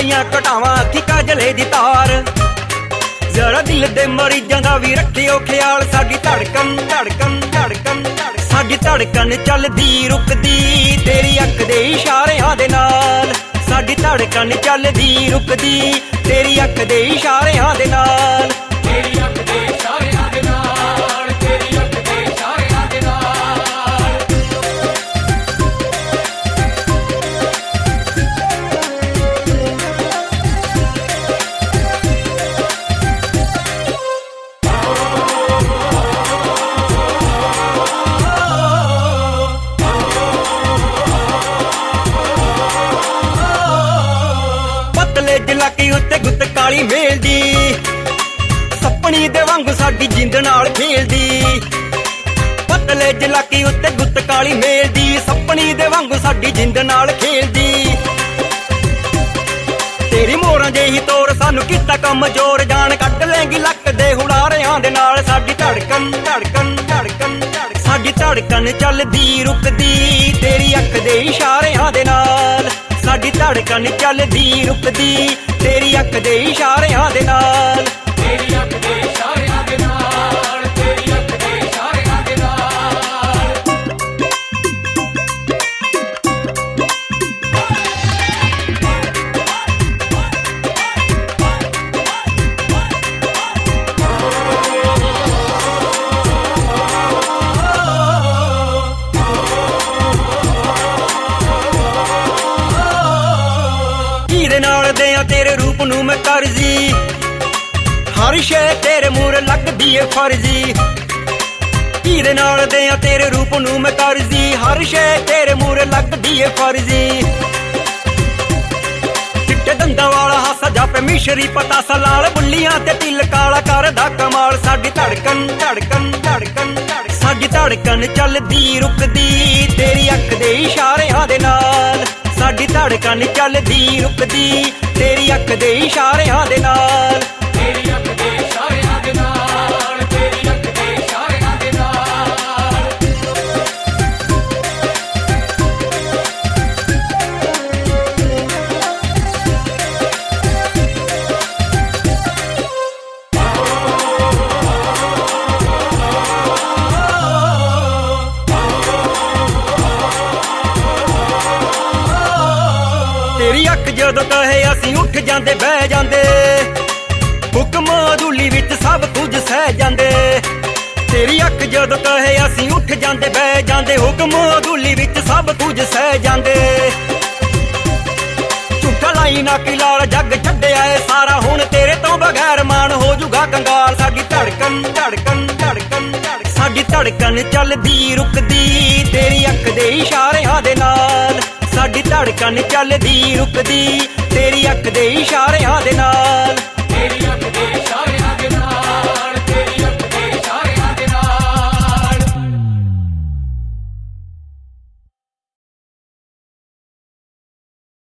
ਵਾਲੀਆਂ ਘਟਾਵਾਂ ਅੱਖੀ ਕਾਜਲੇ ਦੀ ਤਾਰ। ਜ਼ਰਾ ਦਿਲ ਦੇ ਮਰੀਜ਼ਾਂ ਦਾ ਵੀ ਰੱਖਿਓ ਖਿਆਲ, ਸਾਡੀ ਧੜਕਨ ਧੜਕਨ ਧੜਕਨ ਸਾਡੀ ਧੜਕਨ ਚੱਲਦੀ ਰੁਕਦੀ ਤੇਰੀ ਅੱਖ ਦੇ ਇਸ਼ਾਰਿਆਂ ਦੇ ਨਾਲ। ਸਾਡੀ ਧੜਕਨ ਚੱਲਦੀ ਰੁਕਦੀ ਤੇਰੀ ਅੱਖ ਦੇ ਇਸ਼ਾਰਿਆਂ ਦੇ ਨਾਲ। ਤੇਰੀ ਅੱਖ ਦੇ ਇਸ਼ਾਰਿਆਂ ਦੇ ਨਾਲ, ਤੇਰੀ ਅੱਖ ਦੇ ਇਸ਼ਾਰਿਆਂ ਦੇ ਨਾਲ। ਪਤਲੇ ਜਲਾਕੀ ਉੱਤੇ ਗੁੱਤ ਕਾਲੀ ਮੇਲਦੀ, ਸੱਪਣੀ ਦੇ ਵਾਂਗੂ ਸਾਡੀ ਜਿੰਦ ਨਾਲ ਖੇਲਦੀ। ਪਤਲੇ ਜਲਾਕੀ ਉੱਤੇ ਗੁੱਤ ਕਾਲੀ ਮੇਲਦੀ, ਸੱਪਣੀ ਦੇ ਵਾਂਗੂ ਸਾਡੀ ਜਿੰਦ ਨਾਲ ਖੇਲਦੀ। ਤੇਰੀ ਮੋਰਾਂ ਜਿਹੀ ਤੋਰ ਸਾਨੂੰ ਕੀਤਾ ਕਮਜ਼ੋਰ, ਜਾਨ ਕੱਢ ਲੈਂਗੀ ਲੱਕ ਦੇ ਹੁਲਾਰਿਆਂ ਦੇ ਨਾਲ। ਸਾਡੀ ਧੜਕਨ ਧੜਕਨ ਧੜਕਨ ਸਾਡੀ ਧੜਕਨ ਚੱਲਦੀ ਰੁਕਦੀ ਤੇਰੀ ਅੱਖ ਦੇ ਇਸ਼ਾਰਿਆਂ ਦੇ ਨਾਲ। ਸਾਡੀ ਧੜਕਨ ਚੱਲਦੀ ਰੁਕਦੀ ਤੇਰੀ ਅੱਖ ਦੇ ਇਸ਼ਾਰਿਆਂ ਦੇ ਨਾਲ। ਤੇਰੀ ਅੱਖ ਦੇ ਇਸ਼ਾਰਿਆਂ ਦੇ ਨਾਲ, ਤੇਰੀ ਅੱਖ ਦੇ ਇਸ਼ਾਰਿਆਂ ਦੇ ਨਾਲ। ਇਹਦੇ ਨਾਲ ਦੇ ਆ ਤੇਰੇ ਰੂਪ ਨੂੰ ਮੈਂ ਕਰਜ਼ੀ, ਹਰ ਸ਼ੈ ਤੇਰੇ ਮੂਹਰੇ ਲੱਗਦੀ ਏ ਫਰਜ਼ੀ। ਇਹਦੇ ਨਾਲ ਦੇ ਆ ਤੇਰੇ ਰੂਪ ਨੂੰ ਮੈਂ ਕਰਜ਼ੀ, ਹਰ ਸ਼ੈ ਤੇਰੇ ਮੂਹਰੇ ਲੱਗਦੀ ਏ ਫਰਜ਼ੀ। ਚਿੱਟੇ ਦੰਦਾਂ ਵਾਲਾ ਹਾਸਾ ਜਾਪੇ ਮਿਸ਼ਰੀ ਪਤਾਸਾ, ਲਾਲ ਬੁੱਲੀਆਂ ਤੇ ਤਿਲ ਕਾਲਾ ਕਰਦਾ ਕਮਾਲ। ਸਾਡੀ ਧੜਕਨ ਧੜਕਨ ਧੜਕਨ ਸਾਡੀ ਧੜਕਨ ਚੱਲਦੀ ਰੁਕਦੀ ਤੇਰੀ ਅੱਖ ਦੇ ਇਸ਼ਾਰਿਆਂ ਦੇ ਨਾਲ। ਸਾਡੀ ਧੜਕਨ ਚੱਲਦੀ ਰੁਕਦੀ ਤੇਰੀ ਅੱਖ ਦੇ ਇਸ਼ਾਰਿਆਂ ਦੇ ਨਾਲ। ਤੇਰੀ ਅੱਖ ਦੇ ਇਸ਼ਾਰਿਆਂ ਦੇ ਨਾਲ, ਤੇਰੀ ਅੱਖ ਦੇ ਇਸ਼ਾਰਿਆਂ ਦੇ ਨਾਲ। ਤੇਰੀ ਅੱਖ ਜਦੋਂ ਕਹੇ ਅਸੀਂ ਉੱਠ ਜਾਂਦੇ ਬਹਿ ਜਾਂਦੇ, ਹੁਕਮ ਅਦੂਲੀ ਵਿੱਚ ਸਭ ਕੁਝ ਸਹਿ ਜਾਂਦੇ। ਤੇਰੀ ਅੱਖ ਜਦੋਂ ਕਹੇ ਅਸੀਂ ਉੱਠ ਜਾਂਦੇ ਬਹਿ ਜਾਂਦੇ, ਹੁਕਮ ਅਦੂਲੀ ਵਿੱਚ ਸਭ ਕੁਝ ਸਹਿ ਜਾਂਦੇ। ਝੂਠਾ ਲਾਈ ਨਾ ਕਿ ਲਾਲ ਜੱਗ ਛੱਡਿਆ ਏ ਸਾਰਾ, ਹੁਣ ਤੇਰੇ ਤੋਂ ਬਗੈਰ ਮਾਣ ਹੋ ਜੂਗਾ ਕੰਗਾਲ। ਸਾਡੀ ਧੜਕਨ ਧੜਕਨ ਧੜਕਨ ਸਾਡੀ ਧੜਕਨ ਚੱਲਦੀ ਰੁਕਦੀ ਤੇਰੀ ਅੱਖ ਦੇ ਇਸ਼ਾਰਿਆਂ ਦੇ ਨਾਲ। ਸਾਡੀ ਧੜਕਨ ਚੱਲਦੀ ਰੁਕਦੀ ਤੇਰੀ ਅੱਖ ਦੇ ਇਸ਼ਾਰਿਆਂ ਦੇ ਨਾਲ।